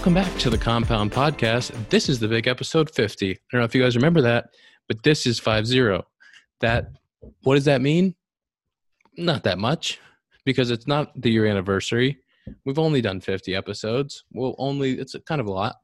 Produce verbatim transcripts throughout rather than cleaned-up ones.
Welcome back to the Compound Podcast. This is the big episode fifty. I don't know if you guys remember that, but this is five zero. That, what does that mean? Not that much, because it's not the year anniversary. We've only done fifty episodes. We'll only, it's kind of a lot.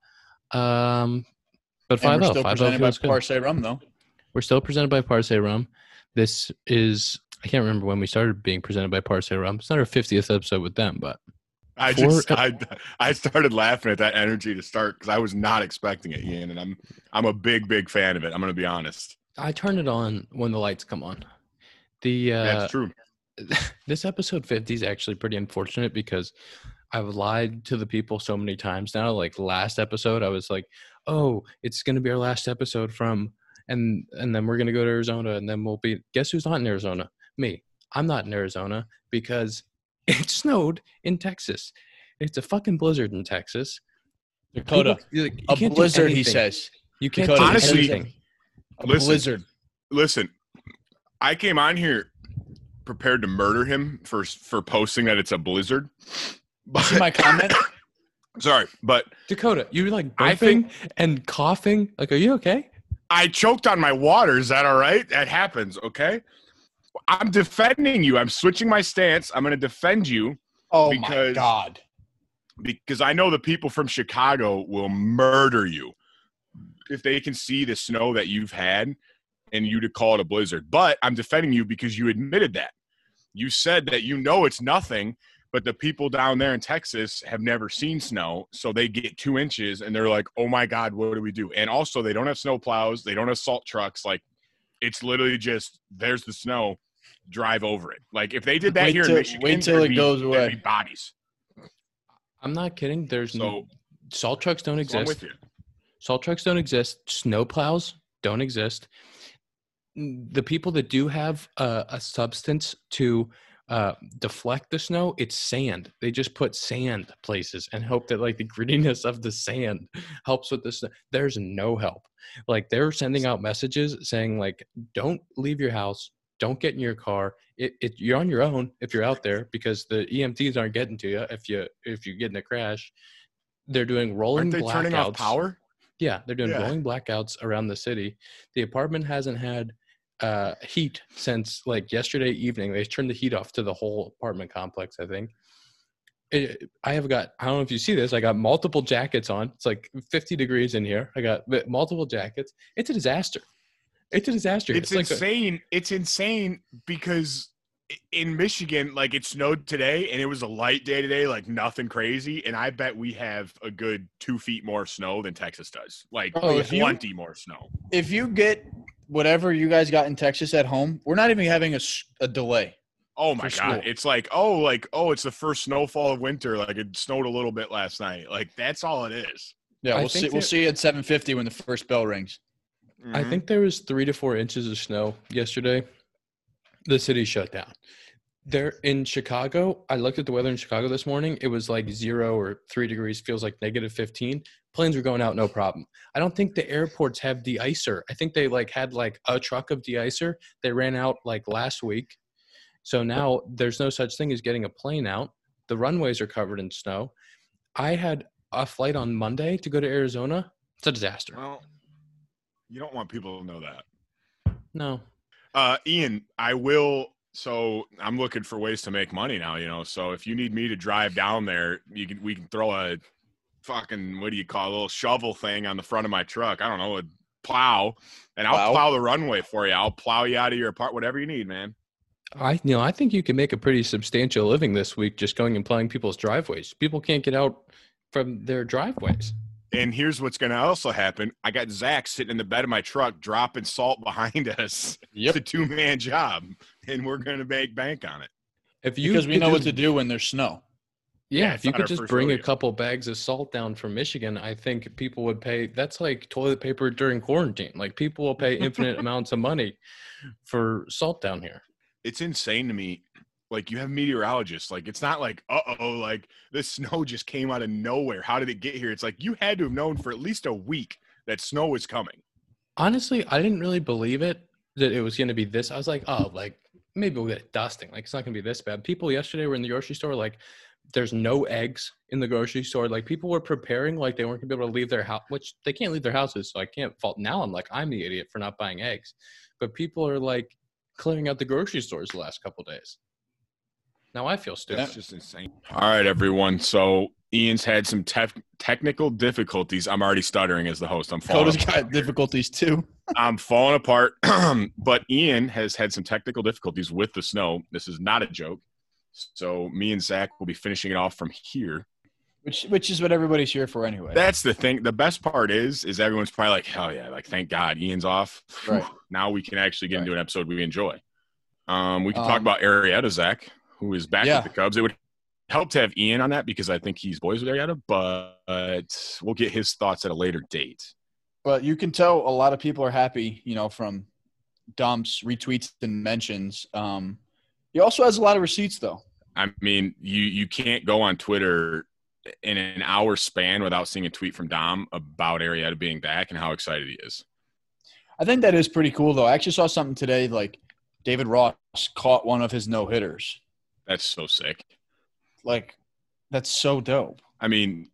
Um, but And five we're oh, still five oh presented by feels good. Parse Rum, though. We're still presented by Parse Rum. This is, I can't remember when we started being presented by Parse Rum. It's not our fiftieth episode with them, but. I Four just ep- I I started laughing at that energy to start because I was not expecting it, Ian, and I'm I'm a big big fan of it. I'm gonna be honest. I turn it on when the lights come on. The uh, That's true. This episode fifty is actually pretty unfortunate because I've lied to the people so many times now. Like last episode, I was like, "Oh, it's gonna be our last episode from," and and then we're gonna go to Arizona, and then we'll be. Guess who's not in Arizona? Me. I'm not in Arizona because it snowed in Texas. It's a fucking blizzard in Texas. Dakota. People- like, you A can't do blizzard, he anything. says. You can't Dakota, do honestly- anything. A Listen. blizzard. Listen, I came on here prepared to murder him for for posting that it's a blizzard. But See my comment? sorry, but Dakota, you like I burping think- and coughing. Like, are you okay? I choked on my water. Is that all right? That happens, okay? I'm defending you. I'm switching my stance. I'm going to defend you Oh, my Because- God. because I know the people from Chicago will murder you if they can see the snow that you've had and you to call it a blizzard. But I'm defending you because you admitted that. You said that you know it's nothing, but the people down there in Texas have never seen snow, so they get two inches and they're like, oh my God, what do we do? And also they don't have snow plows. They don't have salt trucks. Like, it's literally just, there's the snow, drive over it. Like, if they did that Wait here till- in Michigan, wait till there'd it be- goes there'd away. be bodies. I'm not kidding. There's So, no salt trucks don't so I'm exist. with you. Salt trucks don't exist. Snow plows don't exist. The people that do have a, a substance to uh, deflect the snow, it's sand. They just put sand places and hope that like the grittiness of the sand helps with the snow. There's no help. Like they're sending out messages saying like, don't leave your house. Don't get in your car. It, it, you're on your own if you're out there because the E M Ts aren't getting to you if you if you get in a crash. They're doing rolling Aren't they blackouts. turning off power? Yeah, they're doing Yeah. rolling blackouts around the city. The apartment hasn't had uh, heat since like yesterday evening. They turned the heat off to the whole apartment complex, I think. It, I have got, I don't know if you see this, I got multiple jackets on. It's like fifty degrees in here. I got multiple jackets. It's a disaster. It's a disaster. It's, like a- insane. it's insane because in Michigan, like it snowed today and it was a light day today, like nothing crazy. And I bet we have a good two feet more snow than Texas does. Like Oh, if you- plenty more snow. If you get whatever you guys got in Texas at home, we're not even having a, s- a delay. Oh my For God. school. It's like, oh, like, oh, it's the first snowfall of winter. Like it snowed a little bit last night. Like that's all it is. Yeah, I we'll think see. We'll that- see you at seven fifty when the first bell rings. I Mhm. think there was three to four inches of snow yesterday. The city shut down. There in Chicago, I looked at the weather in Chicago this morning. It was like zero or three degrees, feels like negative fifteen. Planes were going out, no problem. I don't think the airports have de-icer. I think they like had like a truck of de-icer. They ran out like last week. So now there's no such thing as getting a plane out. The runways are covered in snow. I had a flight on Monday to go to Arizona. It's a disaster. Well, you don't want people to know that. No. Uh, Ian, I will. So I'm looking for ways to make money now, you know. So if you need me to drive down there, you can. We can throw a fucking what do you call it, a little shovel thing on the front of my truck. I don't know, a plow, and I'll Plow? plow the runway for you. I'll plow you out of your apart, whatever you need, man. I you know I think you can make a pretty substantial living this week just going and plowing people's driveways. People can't get out from their driveways. And here's what's going to also happen. I got Zach sitting in the bed of my truck dropping salt behind us. Yep. It's a two-man job, and we're going to make bank on it. If you Because we could know what just- to do when there's snow. Yeah, Yeah, if it's you not could our just first bring a rodeo. couple bags of salt down from Michigan, I think people would pay. That's like toilet paper during quarantine. Like people will pay infinite amounts of money for salt down here. It's insane to me. Like, you have meteorologists. Like, it's not like, uh-oh, like, this snow just came out of nowhere. How did it get here? It's like you had to have known for at least a week that snow was coming. Honestly, I didn't really believe it that it was going to be this. I was like, oh, like maybe we'll get dusting. Like it's not going to be this bad. People yesterday were in the grocery store like there's no eggs in the grocery store. Like people were preparing like they weren't gonna be able to leave their house, which they can't leave their houses. So I can't fault. Now I'm like, I'm the idiot for not buying eggs. But people are like clearing out the grocery stores the last couple of days. Now I feel stupid. That's just insane. All right, everyone. So Ian's had some tef- technical difficulties. I'm already stuttering as the host. I'm falling Coda's got difficulties too. I'm falling apart. But Ian has had some technical difficulties with the snow. This is not a joke. So me and Zach will be finishing it off from here. Which which is what everybody's here for anyway. That's the thing. The best part is, is everyone's probably like, hell yeah, like thank God Ian's off. Right. Now we can actually get Right. into an episode we enjoy. Um, we can Um, talk about Arrieta, Zach, who is back yeah. with the Cubs. It would help to have Ian on that because I think he's boys with Arrieta, but we'll get his thoughts at a later date. But you can tell a lot of people are happy, you know, from dumps, retweets, and mentions. Um, he also has a lot of receipts, though. I mean, you you can't go on Twitter in an hour span without seeing a tweet from Dom about Arrieta being back and how excited he is. I think that is pretty cool, though. I actually saw something today, like David Ross caught one of his no-hitters. That's so sick. Like, that's so dope. I mean,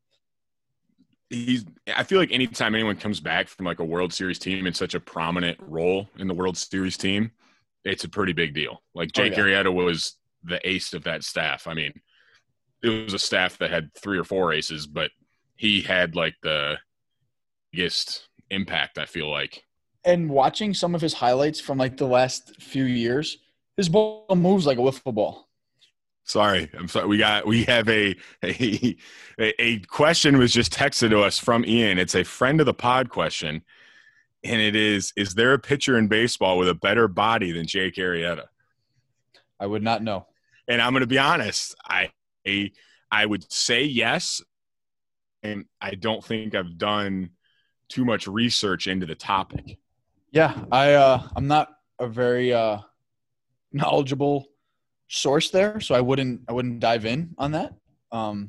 he's I feel like anytime anyone comes back from like a World Series team in such a prominent role in the World Series team, it's a pretty big deal. Like Jake Oh, yeah. Arrieta was the ace of that staff. I mean, it was a staff that had three or four aces, but he had like the biggest impact, I feel like. And watching some of his highlights from, like, the last few years, his ball moves like a wiffle ball. Sorry, I'm sorry. We got we have a a a question was just texted to us from Ian. It's a friend of the pod question, and it is: is there a pitcher in baseball with a better body than Jake Arrieta? I would not know. And I'm going to be honest, I I would say yes, and I don't think I've done too much research into the topic. Yeah, I, uh, I'm not a very uh, knowledgeable source there, so I wouldn't I wouldn't dive in on that. Um,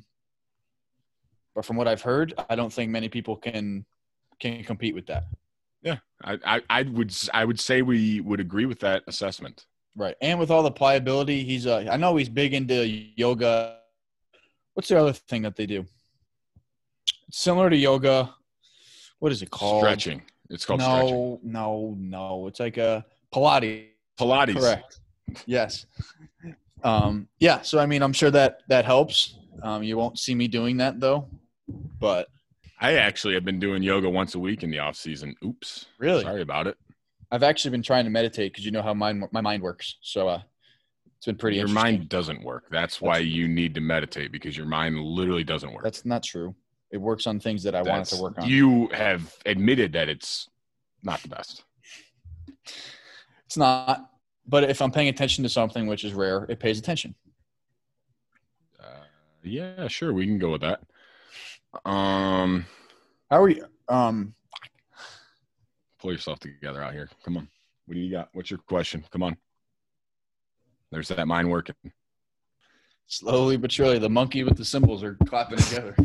but from what I've heard, I don't think many people can can compete with that. Yeah, I, I I would I would say we would agree with that assessment. Right, and with all the pliability, he's uh, I know he's big into yoga. What's the other thing that they do? It's similar to yoga. What is it called? Stretching. It's called stretching. No, no, no. It's like a Pilates. Pilates. Correct. Yes. Um, yeah. So I mean, I'm sure that that helps. Um, you won't see me doing that though, but I actually have been doing yoga once a week in the off season. Oops. really, Sorry about it. I've actually been trying to meditate because you know how mine my mind works. So uh, it's been pretty. Your interesting. mind doesn't work. That's why you need to meditate because your mind literally doesn't work. That's not true. It works on things that I want it That's- to work on. You have admitted that it's not the best. It's not. But if I'm paying attention to something, which is rare, it pays attention. Uh, yeah, sure. We can go with that. Um, How are you? Um, pull yourself together out here. Come on. What do you got? What's your question? Come on. There's that mind working. slowly but surely, the monkey with the cymbals are clapping together.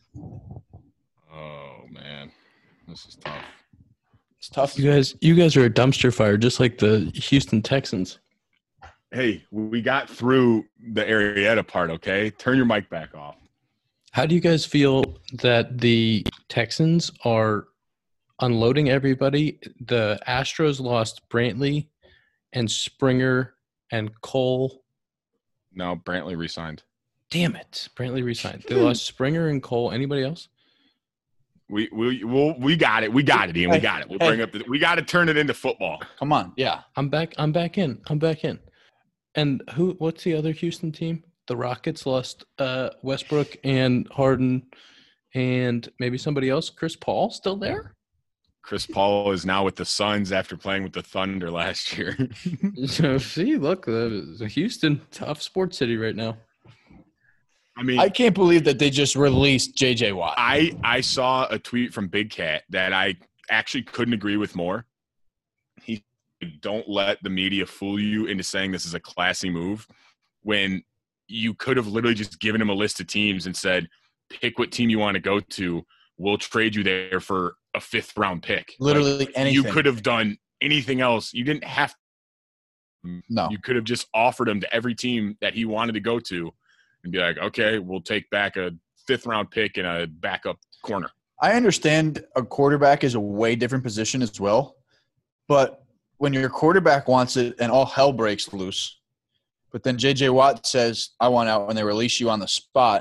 Oh man, this is tough. It's tough. You guys, you guys are a dumpster fire, just like the Houston Texans. Hey, we got through the Arrieta part. Okay, turn your mic back off. How do you guys feel that the Texans are unloading everybody? The Astros lost Brantley and Springer and Cole. No, Brantley resigned. Damn it. Brantley resigned. They lost Springer and Cole. Anybody else? We we we'll, we got it. We got it, Ian. We got it. We'll bring up. The, we got to turn it into football. Come on. Yeah. I'm back. I'm back in. I'm back in. And who? What's the other Houston team? The Rockets lost uh, Westbrook and Harden and maybe somebody else. Chris Paul still there? Chris Paul is now with the Suns after playing with the Thunder last year. So see, look, uh, Houston, tough sports city right now. I mean, I can't believe that they just released J J Watt. I I saw a tweet from Big Cat that I actually couldn't agree with more. He don't let the media fool you into saying this is a classy move when you could have literally just given him a list of teams and said, pick what team you want to go to. We'll trade you there for a fifth round pick. Literally Like, anything. you could have done anything else. You didn't have to. No. You could have just offered him to every team that he wanted to go to and be like, okay, we'll take back a fifth round pick and a backup corner. I understand a quarterback is a way different position as well, but when your quarterback wants it and all hell breaks loose, but then J J Watt says, I want out when they release you on the spot,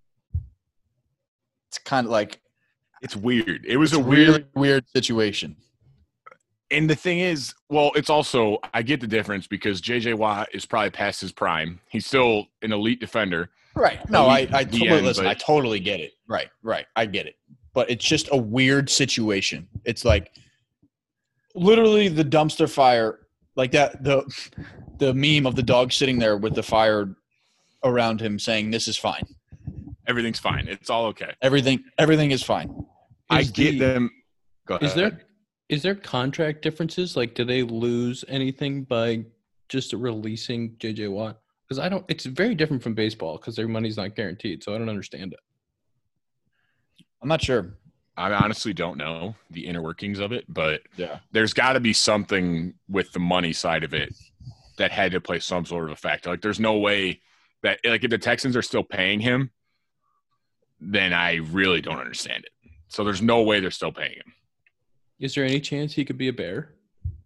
it's kind of like it's weird. It was a a weird, really weird situation. And the thing is, well, it's also I get the difference because J J Watt is probably past his prime. He's still an elite defender. Right. No, I, Elite I totally D N, listen. but- I totally get it. Right. Right. I get it. But it's just a weird situation. It's like literally the dumpster fire, like that the the meme of the dog sitting there with the fire around him saying, "This is fine. Everything's fine. It's all okay. Everything everything is fine." I Is get the- them. Go ahead. Is there is there contract differences? Like, do they lose anything by just releasing J J Watt? Because I don't. It's very different from baseball because their money's not guaranteed. So I don't understand it. I'm not sure. I honestly don't know the inner workings of it, but Yeah. there's got to be something with the money side of it that had to play some sort of a factor. Like, there's no way that, like, if the Texans are still paying him, then I really don't understand it. So there's no way they're still paying him. Is there any chance he could be a Bear?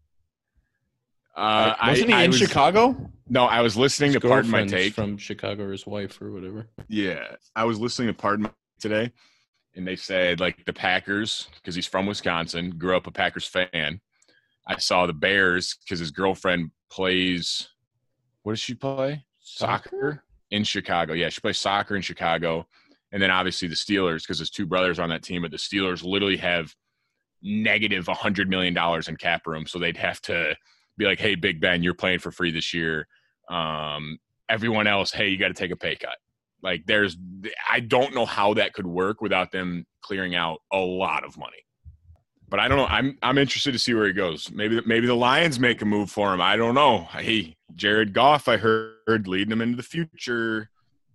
Uh, Wasn't I, he I in was, Chicago? No, I was listening His to Pardon My girlfriend's Take. from Chicago, or his wife, or whatever. Yeah, I was listening to Pardon My today, and they said, like, the Packers, because he's from Wisconsin, grew up a Packers fan. I saw the Bears because his girlfriend plays – what does she play? Soccer in Chicago. Yeah, she plays soccer in Chicago. And then obviously the Steelers, because his two brothers are on that team, but the Steelers literally have negative one hundred million dollars in cap room, so they'd have to be like, hey, Big Ben, you're playing for free this year. Um, everyone else, hey, you got to take a pay cut. Like, there's – I don't know how that could work without them clearing out a lot of money. But I don't know. I'm I'm interested to see where he goes. Maybe maybe the Lions make a move for him. I don't know. Hey, Jared Goff, I heard, leading him into the future.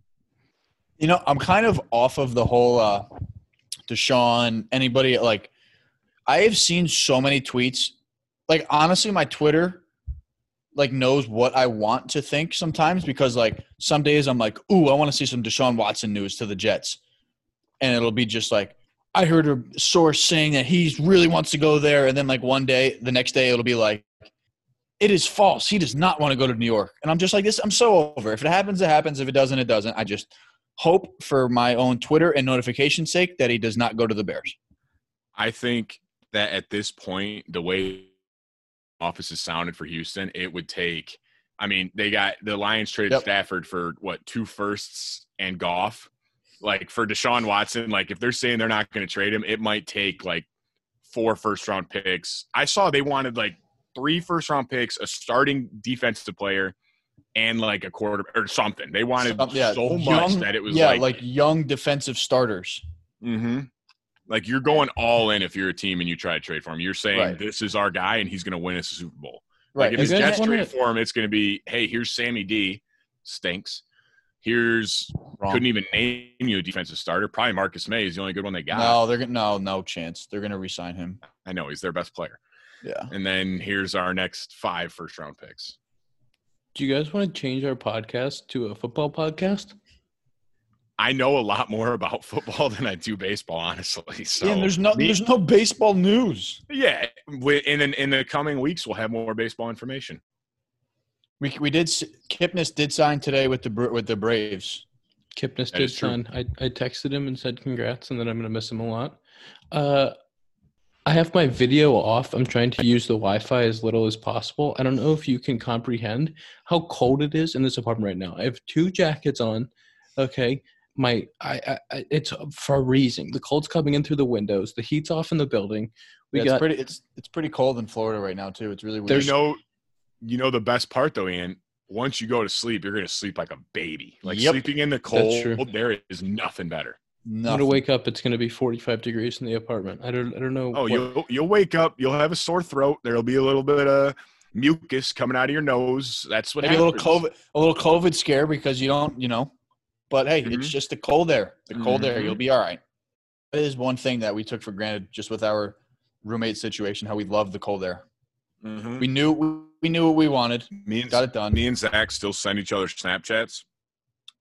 You know, I'm kind of off of the whole uh, Deshaun, anybody. Like, I have seen so many tweets. Like, honestly, my Twitter, like, knows what I want to think sometimes because, like, some days I'm like, ooh, I want to see some Deshaun Watson news to the Jets. And it'll be just like, I heard a source saying that he really wants to go there. And then, like, one day, the next day, it'll be like, it is false. He does not want to go to New York. And I'm just like, this. I'm so over. If it happens, it happens. If it doesn't, it doesn't. I just hope for my own Twitter and notification sake that he does not go to the Bears. I think that at this point, the way office is sounded for Houston, it would take – I mean, they got – the Lions traded Yep. Stafford for, what, two firsts and Goff? Like, for Deshaun Watson, like, if they're saying they're not going to trade him, it might take, like, four first-round picks. I saw they wanted, like, three first-round picks, a starting defensive player, and, like, a quarter or something. They wanted Some- yeah, so much young- that it was yeah, like, like young defensive starters. mm-hmm. Like, you're going all in if you're a team and you try to trade for him. You're saying Right. this is our guy and he's going to win us a Super Bowl. Right. Like, if You his guys Jets wanna- trade for him, it's going to be, hey, here's Sammy D, stinks. Here's Wrong. couldn't even name you a defensive starter. Probably Marcus May is the only good one they got. No, they're gonna no, no chance. They're gonna re-sign him. I know he's their best player. Yeah. And then here's our next five first round picks. Do you guys want to change our podcast to a football podcast? I know a lot more about football than I do baseball, honestly. So yeah, and there's no me- there's no baseball news. yeah. we- And in in the coming weeks, we'll have more baseball information. We we did s- Kipnis did sign today with the Bra- with the Braves. Kipnis That did is true. sign. I, I texted him and said congrats, and that I'm going to miss him a lot. Uh, I have my video off. I'm trying to use the Wi-Fi as little as possible. I don't know if you can comprehend how cold it is in this apartment right now. I have two jackets on. Okay, my I, I I- it's freezing. The cold's coming in through the windows. The heat's off in the building. We Yeah, got it's pretty it's it's pretty cold in Florida right now too. It's really weird. You know, you know the best part though, Ian. Once you go to sleep, you're going to sleep like a baby. Like Yep. sleeping in the That's true. cold, there is nothing better. I'm Nothing. gonna wake up. It's gonna be forty-five degrees in the apartment. I don't I don't know. Oh, what- you'll you'll wake up. You'll have a sore throat. There'll be a little bit of mucus coming out of your nose. That's what Maybe a little happens. COVID a little COVID scare because you don't, you know. But hey, Mhm. it's just the cold air. The cold air. Mhm. You'll be all right. That is one thing that we took for granted just with our roommate situation, how we love the cold air. Mhm. We knew we knew what we wanted. Me and Got it done. me and Zach still send each other Snapchats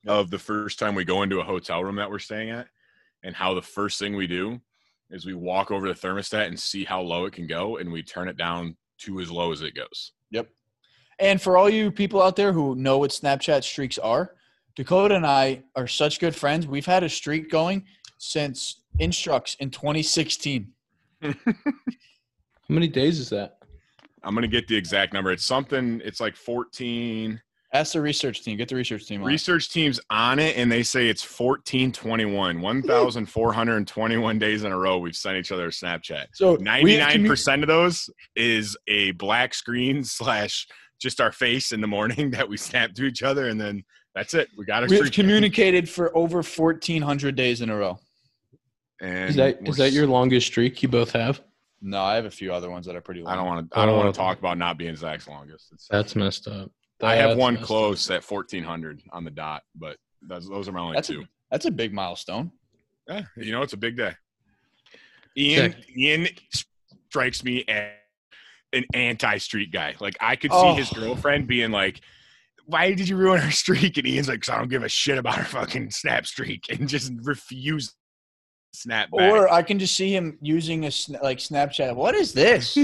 of the first time we go into a hotel room that we're staying at, and how the first thing we do is we walk over the thermostat and see how low it can go, and we turn it down to as low as it goes. Yep. And for all you people out there who know what Snapchat streaks are, Dakota and I are such good friends. We've had a streak going since Instructs in twenty sixteen. How many days is that? I'm going to get the exact number. It's something, it's like fourteen. Ask the research team. Get the research team on. Research team's on it, and they say it's fourteen twenty-one. one thousand four hundred twenty-one days in a row we've sent each other a Snapchat. So ninety-nine percent of those is a black screen slash just our face in the morning that we snap to each other, and then that's it. We got our We've streak. communicated for over fourteen hundred days in a row. And Is that we're is that your longest streak you both have? No, I have a few other ones that are pretty long. I don't want to. I don't want Oh. to talk about not being Zach's longest. It's, That's messed up. I have That's one messed close at fourteen hundred on the dot, but those, those are my only That's two. a, that's a big milestone. Yeah, you know, it's a big day. Ian Sick. Ian strikes me as an anti-streak guy. Like, I could see Oh. his girlfriend being like, "Why did you ruin her streak?" And Ian's like, "'Cause I don't give a shit about her fucking snap streak," and just refuse to snap back. Or I can just see him using a sna- like Snapchat. What is this?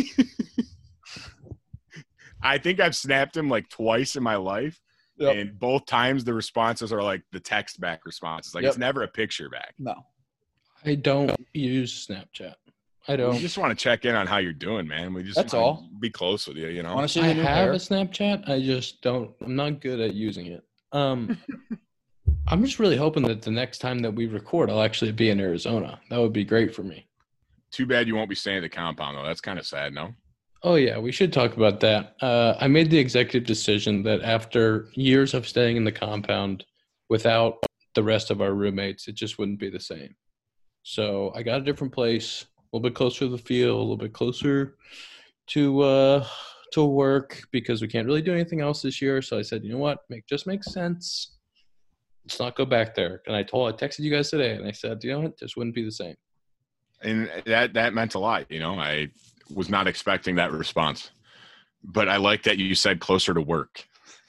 I think I've snapped him like twice in my life, Yep. and both times the responses are like the text back responses. Like, Yep. it's never a picture back. No. I don't use Snapchat. I We don't. just want to check in on how you're doing, man. We just That's wanna all. be close with you, you know. Want to see I the new have hair? a Snapchat. I just don't. I'm not good at using it. Um, I'm just really hoping that the next time that we record, I'll actually be in Arizona. That would be great for me. Too bad you won't be staying at the compound though. That's kind of sad, no? Oh yeah, we should talk about that. Uh, I made the executive decision that after years of staying in the compound without the rest of our roommates, it just wouldn't be the same. So I got a different place, a little bit closer to the field, a little bit closer to uh, to work because we can't really do anything else this year. So I said, you know what, make just makes sense. Let's not go back there. And I told, I texted you guys today, and I said, you know what, this wouldn't be the same. And that that meant a lot, you know. I was not expecting that response, but I like that you said closer to work,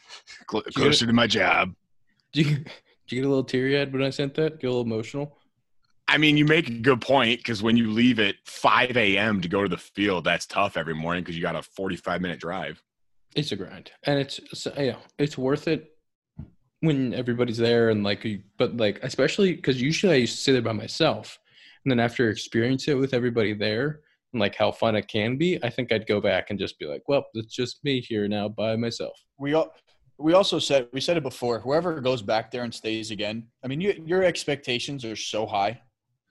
Cl- You closer to my job. Did you, did you get a little teary-eyed when I sent that? Get a little emotional? I mean, you make a good point because when you leave at five a.m. to go to the field, that's tough every morning because you got a forty-five minute drive. It's a grind, and it's so, yeah, it's worth it when everybody's there and like, you- but like especially because usually I used to sit there by myself, and then after experiencing it with everybody there and like how fun it can be, I think I'd go back and just be like, well, it's just me here now by myself. We all, we also said we said it before. Whoever goes back there and stays again, I mean, you, your expectations are so high.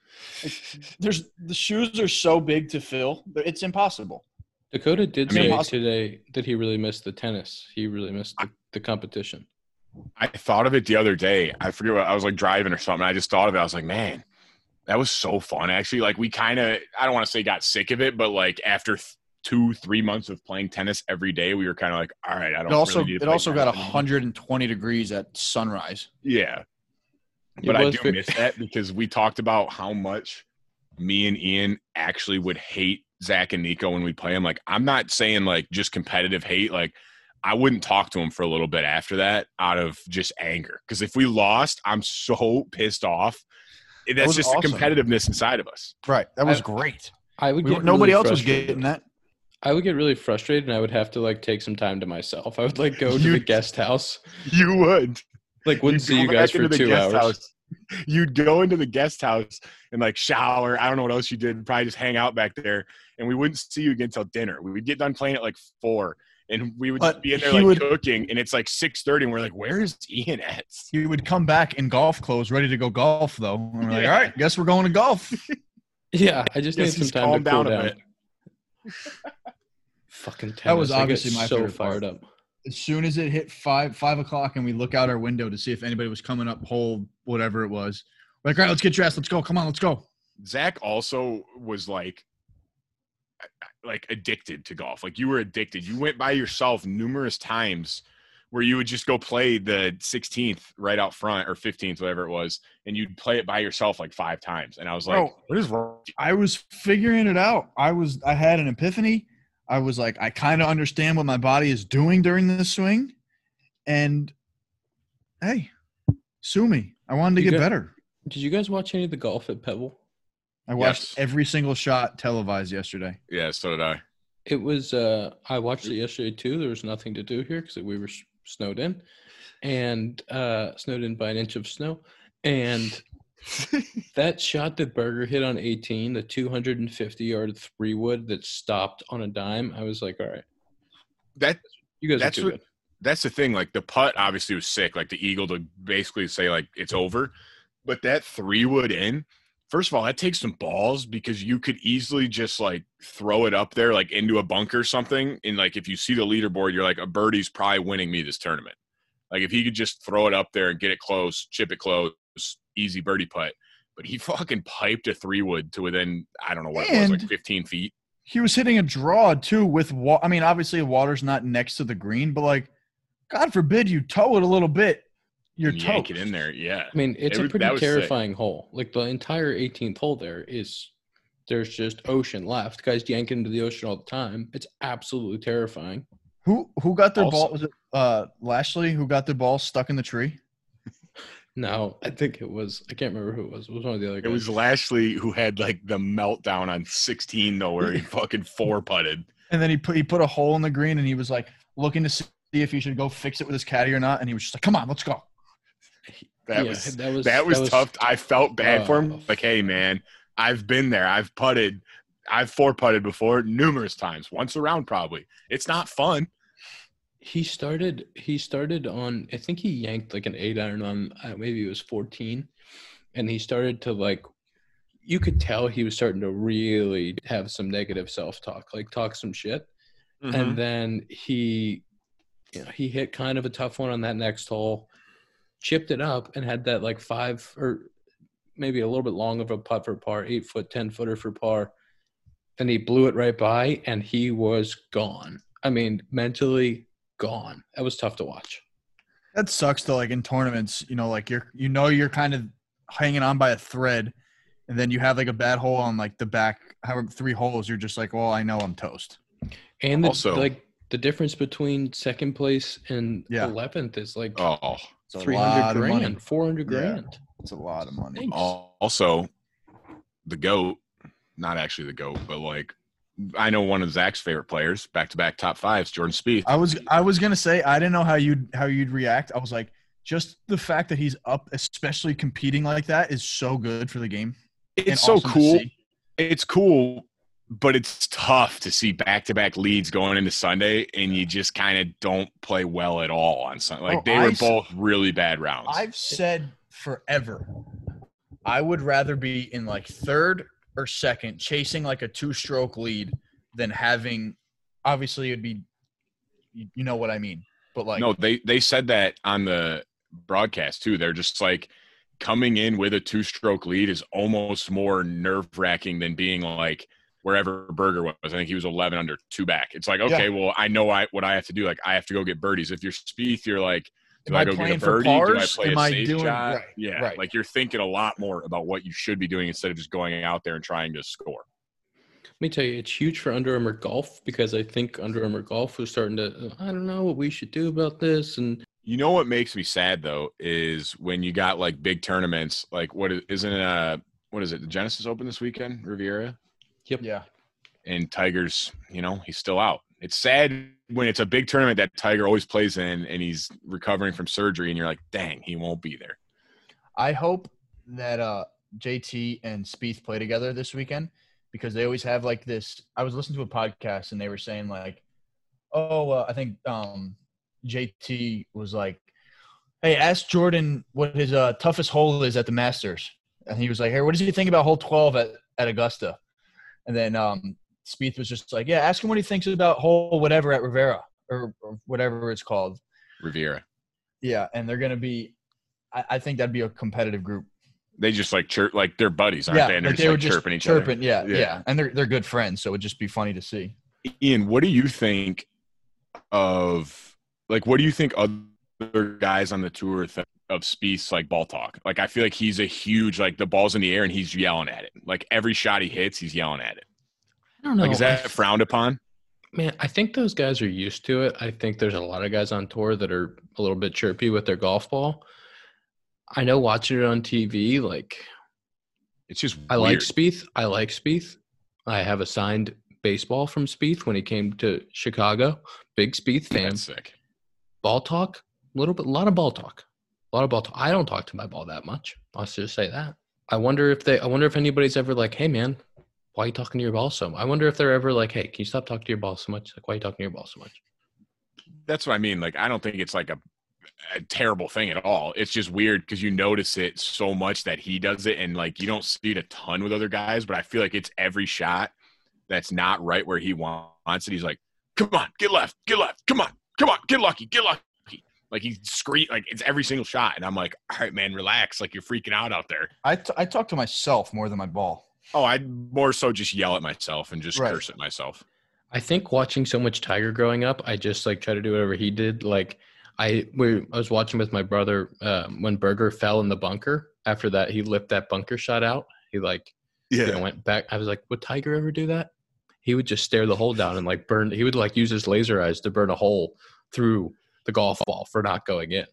It's, there's the shoes are so big to fill. It's impossible. Dakota did I mean, say impossible. today that he really missed the tennis. He really missed the, the competition. I thought of it the other day. I forget what I was like driving or something. I just thought of it. I was like, man, that was so fun. Actually, like we kind of, I don't want to say got sick of it, but like after th- two, three months of playing tennis every day, we were kind of like, all right, I don't It also really need to it play also got tennis anymore. one hundred twenty degrees at sunrise. Yeah. It But I was do ve- miss that because we talked about how much me and Ian actually would hate Zach and Nico when we play them. Like, I'm not saying like just competitive hate. Like, I wouldn't talk to him for a little bit after that out of just anger. Because if we lost, I'm so pissed off. That's was just awesome. the competitiveness inside of us. Right. That was I- great. I would We, get nobody really else was frustrated. getting that. I would get really frustrated, and I would have to like take some time to myself. I would like go to You- the guest house, You would. like wouldn't You'd see go you guys back into for the two guest hours. house. You'd go into the guest house and like shower. I don't know what else you did. Probably just hang out back there, and we wouldn't see you again until dinner. We would get done playing at like four, and we would just But be in there he like would- cooking, and it's like six thirty, and we're like, "Where is Ian at?" He would come back in golf clothes, ready to go golf, though. And we're like, Yeah. all right, guess we're going to golf. Yeah, I just Guess need some he's time to calmed cool down a down. bit. Fucking tennis. That was I get obviously my so favorite part. fired up. As soon as it hit five five o'clock and we look out our window to see if anybody was coming up hole, whatever it was, we're like, all right, let's get dressed. Let's go. Come on, let's go. Zach also was like, like addicted to golf. Like you were addicted. You went by yourself numerous times where you would just go play the sixteenth right out front or fifteenth, whatever it was, and you'd play it by yourself like five times. And I was like, Bro, what is wrong? I was figuring it out. I was I had an epiphany. I was like, I kind of understand what my body is doing during this swing. And hey, Sue me. I wanted to You get got- better. Did you guys watch any of the golf at Pebble? I watched Yes. every single shot televised yesterday. Yeah, so did I. It was. Uh, I watched it yesterday too. There was nothing to do here because we were s- snowed in, and uh, snowed in by an inch of snow. And that shot that Berger hit on eighteen, the two hundred fifty yard three wood that stopped on a dime. I was like, all right, That you guys That's are too what- good. that's the thing. Like the putt obviously was sick. Like the eagle to basically say like it's over, but that three wood in. First of all, that takes some balls because you could easily just like throw it up there like into a bunker or something. And like if you see the leaderboard, you're like a birdie's probably winning me this tournament. Like if he could just throw it up there and get it close, chip it close, easy birdie putt. But he fucking piped a three wood to within I don't know what it was, And- like fifteen feet. He was hitting a draw too with wa- I mean, obviously the water's not next to the green, but like, God forbid you tow it a little bit. You're And yank toast. it in there. Yeah. I mean, it's It a was- pretty that was sick. terrifying hole. Like the entire eighteenth hole there is, there's just ocean left. Guys yank into the ocean all the time. It's absolutely terrifying. Who who got their Also- ball? Was it uh, Lashley who got their ball stuck in the tree? No, I think it was. I can't remember who it was. It was one of the other It guys. was Lashley who had like the meltdown on sixteen though, where he fucking four putted. And then he put he put a hole in the green, and he was like looking to see if he should go fix it with his caddy or not. And he was just like, "Come on, let's go." That Yeah, was that was that was tough. I felt bad for him. uh, Like, hey man, I've been there. I've putted. I've four putted before numerous times. Once around probably. It's not fun. He started. He started on. I think he yanked like an eight iron on. Uh, maybe it was fourteen, and he started to like. You could tell he was starting to really have some negative self talk, like talk some shit, Mm-hmm. and then he, you know, he hit kind of a tough one on that next hole, chipped it up, and had that like five or maybe a little bit long of a putt for par, eight foot, ten footer for par. Then he blew it right by, and he was gone. I mean, mentally gone. That was tough to watch. That sucks though. Like in tournaments, you know, like you're you know you're kind of hanging on by a thread, and then you have like a bad hole on like the back, however three holes. You're just like, well, I know I'm toast. And the, Also- like the difference between second place and Yeah. eleventh is like Oh, It's a three lot hundred of money. grand, four hundred Yeah. grand. It's a lot of money. Thanks. also the GOAT, not actually the GOAT, but like I know one of Zach's favorite players, back to back top fives, Jordan Spieth. I was I was gonna say I didn't know how you'd how you'd react. I was like, just the fact that he's up, especially competing like that, is so good for the game. and It's so awesome to cool. see. It's cool, but it's tough to see back to back leads going into Sunday, and you just kind of don't play well at all on Sunday. Like Oh, they I were s- both really bad rounds. I've said forever, I would rather be in like third or second, chasing like a two-stroke lead, than having. Obviously, it'd be, you you know what I mean. But like, no, they they said that on the broadcast too. They're just like coming in with a two stroke lead is almost more nerve wracking than being like wherever Berger was. I think he was eleven under two back. It's like, okay, well, I know I what I have to do. Like I have to go get birdies. If you're Spieth, you're like, do Am I I go get a playing for birdie? Do I pars? play Am a I safe doing- shot? right, Yeah, right. like you're thinking a lot more about what you should be doing instead of just going out there and trying to score. Let me tell you, it's huge for Under Armour Golf because I think Under Armour Golf was starting to. I don't know what we should do about this, and You know what makes me sad though is when you got like big tournaments, like what is, isn't it, uh what is it? The Genesis Open this weekend, Riviera, yeah, and Tiger's, you know, he's still out. It's sad when it's a big tournament that Tiger always plays in, and he's recovering from surgery, and you're like, dang, he won't be there. I hope that uh, J T and Spieth play together this weekend because they always have like this. I was listening to a podcast and they were saying like, oh, uh, I think um, J T was like, hey, ask Jordan what his uh, toughest hole is at the Masters. And he was like, hey, what does he think about hole twelve at, at Augusta? And then um, Spieth was just like, yeah, ask him what he thinks about hole whatever at Rivera or, or whatever it's called. Riviera. Yeah, and they're going to be I, – I think that'd be a competitive group. They just like chirp, like they're buddies, aren't Yeah, they? And they're like just they were like just chirping each chirping, yeah, Yeah. yeah, and they're they're good friends, so it'd just be funny to see. other. Ian, what do you think of like what do you think other guys on the tour think of Spieth's like ball talk? Like I feel like he's a huge like the ball's in the air and he's yelling at it. Like every shot he hits, he's yelling at it. I don't know. Like is that I- frowned upon? Man, I think those guys are used to it. I think there's a lot of guys on tour that are a little bit chirpy with their golf ball. I know watching it on T V, like It's just I weird. like Spieth. I like Spieth. I have a signed baseball from Spieth when he came to Chicago. Big Spieth fan. That's sick. Ball talk, a little bit, a lot of ball talk, a lot of ball talk. I don't talk to my ball that much. I'll just say that. I wonder if they. I wonder if anybody's ever like, hey man, why are you talking to your ball so much? I wonder if they're ever like, hey, can you stop talking to your ball so much? Like, why are you talking to your ball so much? That's what I mean. Like, I don't think it's like a, a terrible thing at all. It's just weird because you notice it so much that he does it, and like you don't see it a ton with other guys. But I feel like it's every shot that's not right where he wants it. He's like, come on, get left, get left, come on, come on, get lucky, get lucky. Like he's scream, like it's every single shot, and I'm like, all right, man, relax. Like you're freaking out out there. I, t- I talk to myself more than my ball. Oh, I'd more so just yell at myself and just Right. curse at myself. I think watching so much Tiger growing up, I just like try to do whatever he did. Like I, we, I was watching with my brother um, when Berger fell in the bunker. After that, he lipped that bunker shot out. He like, Yeah, you know, went back. I was like, would Tiger ever do that? He would just stare the hole down and like burn. He would like use his laser eyes to burn a hole through the golf ball for not going in.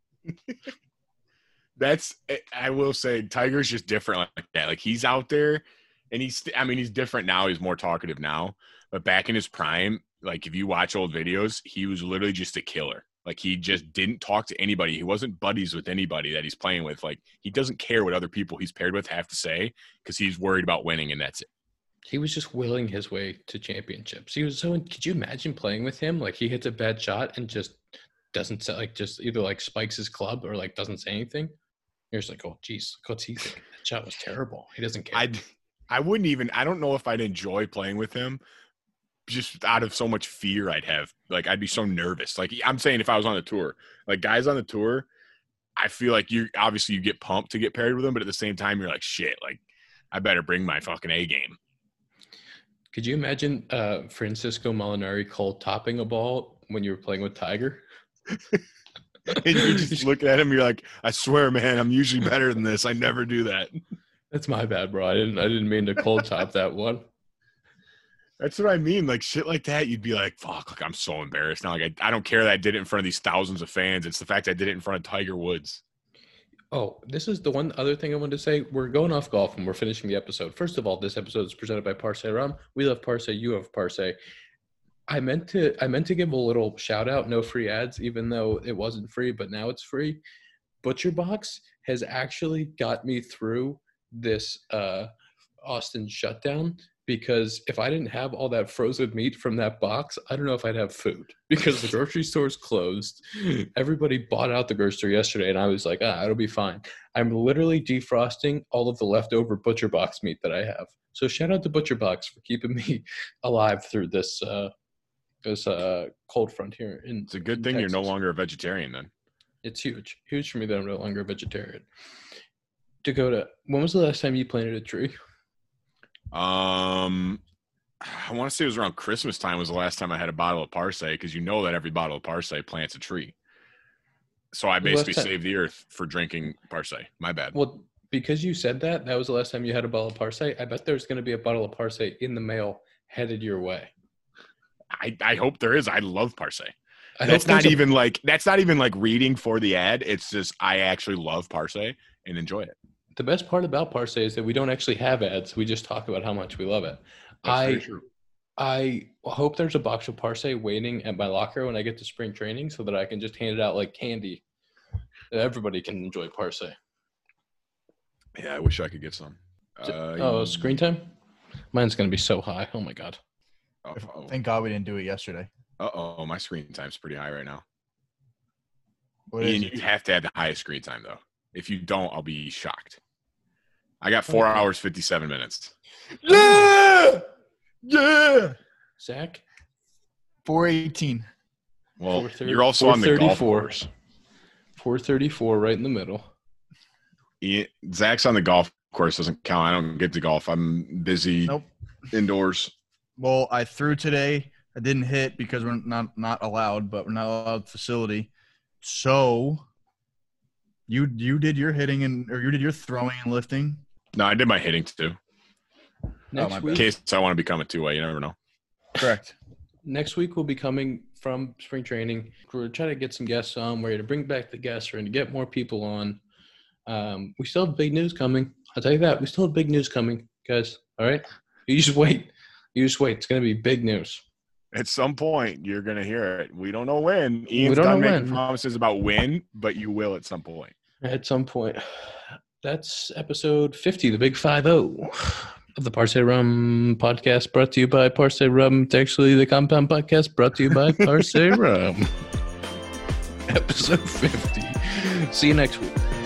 that's. I will say, Tiger's just different like that. Like he's out there, and he's. I mean, he's different now. He's more talkative now. But back in his prime, like if you watch old videos, he was literally just a killer. Like he just didn't talk to anybody. He wasn't buddies with anybody that he's playing with. Like he doesn't care what other people he's paired with have to say because he's worried about winning, and that's it. He was just willing his way to championships. He was so. Could you imagine playing with him? Like he hits a bad shot and just doesn't say, like just either like spikes his club or like doesn't say anything. You're just like, oh, geez, what's he thinking? That shot was terrible. He doesn't care. I I wouldn't even. I don't know if I'd enjoy playing with him. Just out of so much fear I'd have. Like, I'd be so nervous. Like, I'm saying if I was on the tour. Like, guys on the tour, I feel like you – obviously you get pumped to get paired with them, but at the same time you're like, shit, like, I better bring my fucking A game. Could you imagine uh, Francisco Molinari cold topping a ball when you were playing with Tiger? And you're just looking at him, you're like, I swear, man, I'm usually better than this. I never do that. That's my bad, bro. I didn't I didn't mean to cold top that one. That's what I mean. Like, shit like that, you'd be like, fuck, like, I'm so embarrassed now. Like, I, I don't care that I did it in front of these thousands of fans. It's the fact I did it in front of Tiger Woods. Oh, this is the one other thing I wanted to say. We're going off golf and we're finishing the episode. First of all, this episode is presented by Parse Rum. We love Parse. You have Parse. I meant to I meant to give a little shout out, no free ads, even though it wasn't free, but now it's free. Butcher Box has actually got me through this uh, Austin shutdown. Because if I didn't have all that frozen meat from that box, I don't know if I'd have food. Because the grocery store's closed. Everybody bought out the grocery store yesterday, and I was like, ah, it'll be fine. I'm literally defrosting all of the leftover Butcher Box meat that I have. So shout out to Butcher Box for keeping me alive through this uh, this uh, cold front here. In, It's a good in thing Texas. you're no longer a vegetarian then. It's huge. Huge for me that I'm no longer a vegetarian. Dakota, when was the last time you planted a tree? Um, I want to say it was around Christmas time was the last time I had a bottle of Parse because you know that every bottle of Parse plants a tree. So I basically Last time- saved the earth for drinking Parse. My bad. Well, because you said that, that was the last time you had a bottle of Parse. I bet there's going to be a bottle of Parse in the mail headed your way. I, I hope there is. I love Parse. I That's hope not there's a- even like that's not even like reading for the ad. It's just I actually love Parse and enjoy it. The best part about Parse is that we don't actually have ads. We just talk about how much we love it. That's very I true. I hope there's a box of Parse waiting at my locker when I get to spring training so that I can just hand it out like candy. Everybody can enjoy Parse. Yeah, I wish I could get some. Uh, Oh, screen time? Mine's going to be so high. Oh, my God. Oh, oh. Thank God we didn't do it yesterday. Uh-oh, my screen time's pretty high right now. What is Ian, it? you have to have the highest screen time, though. If you don't, I'll be shocked. I got four Okay. hours, fifty-seven minutes. Yeah! Yeah! Zach? four eighteen. Well, four thirty you're also on the golf four thirty-four. course. four thirty-four right in the middle. Ian, Zach's on the golf course doesn't count. I don't get to golf. I'm busy Nope. indoors. Well, I threw today. I didn't hit because we're not not allowed, but we're not allowed facility. So you you did your hitting and or you did your throwing and lifting. No, I did my hitting too. Next my In week, case I want to become a two-way. You never know. Correct. next week we'll be coming from spring training. We're trying to get some guests on. We're going to bring back the guests. We're going to get more people on. Um, we still have big news coming. I'll tell you that. We still have big news coming, guys. All right? You just wait. You just wait. It's going to be big news. At some point, you're going to hear it. We don't know when. Ian's we don't done know making when. promises about when, but you will at some point. At some point. That's episode fifty, the big five oh of the Parse Rum podcast, brought to you by Parse Rum. It's actually the Compound Podcast, brought to you by Parse Rum. Episode fifty. See you next week.